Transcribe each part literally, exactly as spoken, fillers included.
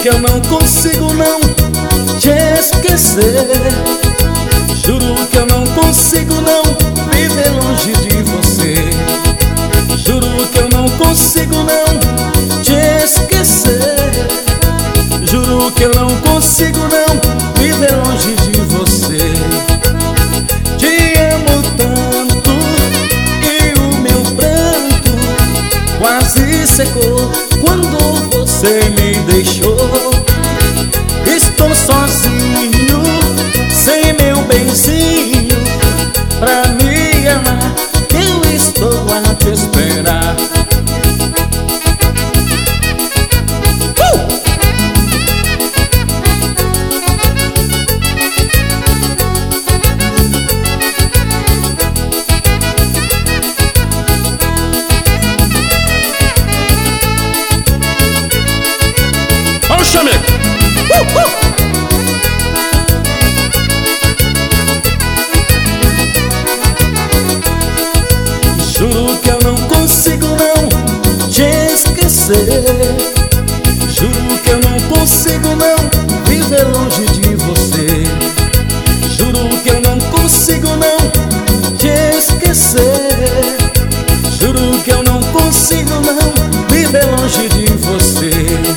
que eu não consigo não te esquecer. Juro que eu não consigo não viver longe de você. Juro que eu não consigo não te esquecer. Juro que eu não consigo não viver longe de você. Te amo tanto e o meu pranto quase secou quando você me deixou. Estou sozinho, sem meu benzinho, pra me amar, eu estou a te esperar. uh! Olha o chameco! Uh, uh! Juro que eu não consigo não te esquecer. Juro que eu não consigo não viver longe de você. Juro que eu não consigo não te esquecer. Juro que eu não consigo não viver longe de você.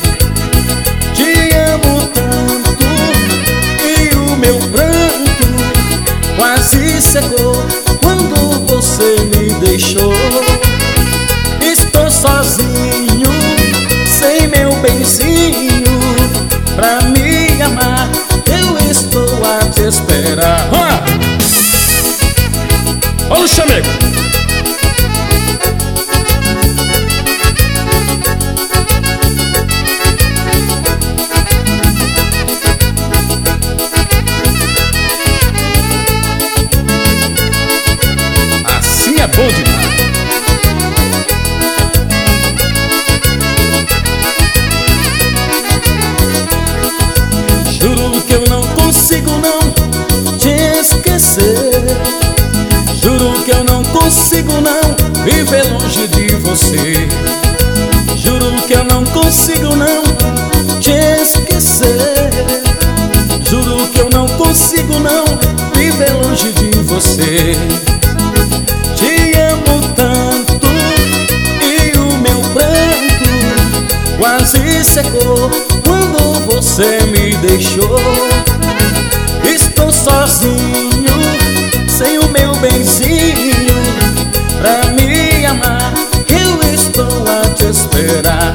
Te amo tanto e o meu pranto quase secou quando você me deixou. Estou sozinho, sem meu benzinho, pra me amar, eu estou a te esperar. Olha o chameco! Assim é bom demais. Juro que eu não consigo não te esquecer. Juro que eu não consigo não viver longe de você. Juro que eu não consigo não te esquecer. Juro que eu não consigo não viver longe de você. Te amo tanto e o meu pranto quase secou quando você me deixou. Estou sozinho, sem o meu benzinho, pra me amar, eu estou a te esperar.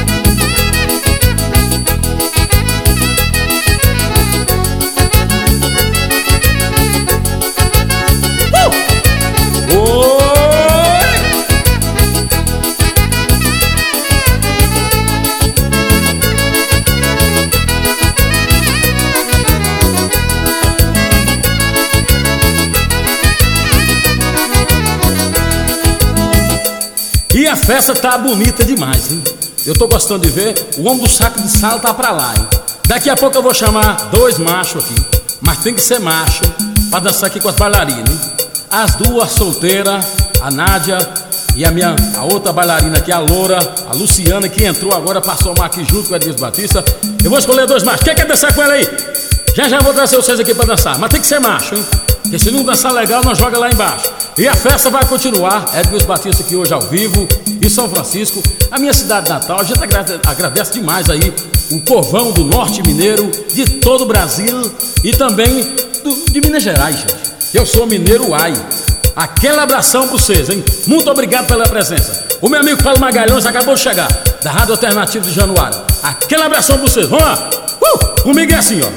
E a festa tá bonita demais, hein? Eu tô gostando de ver. O homem do saco de sal tá pra lá, hein? Daqui a pouco eu vou chamar dois machos aqui, mas tem que ser macho pra dançar aqui com as bailarinas, hein? As duas solteiras, a Nádia e a minha a outra bailarina aqui, a Loura, a Luciana, que entrou agora pra somar aqui junto com a Edilson Batista. Eu vou escolher dois machos. Quem quer dançar com ela aí? Já já vou trazer vocês aqui pra dançar, mas tem que ser macho, hein? Porque se não dançar legal, nós joga lá embaixo. E a festa vai continuar. Edilson Batista aqui hoje ao vivo, em São Francisco, a minha cidade natal. A gente agradece, agradece demais aí o povão do Norte Mineiro, de todo o Brasil e também do, de Minas Gerais, gente. Eu sou mineiro ai. Aquele abração pra vocês, hein? Muito obrigado pela presença. O meu amigo Paulo Magalhães acabou de chegar, da Rádio Alternativa de Januário. Aquele abração pra vocês. Vamos lá! Uh! Comigo é assim, ó.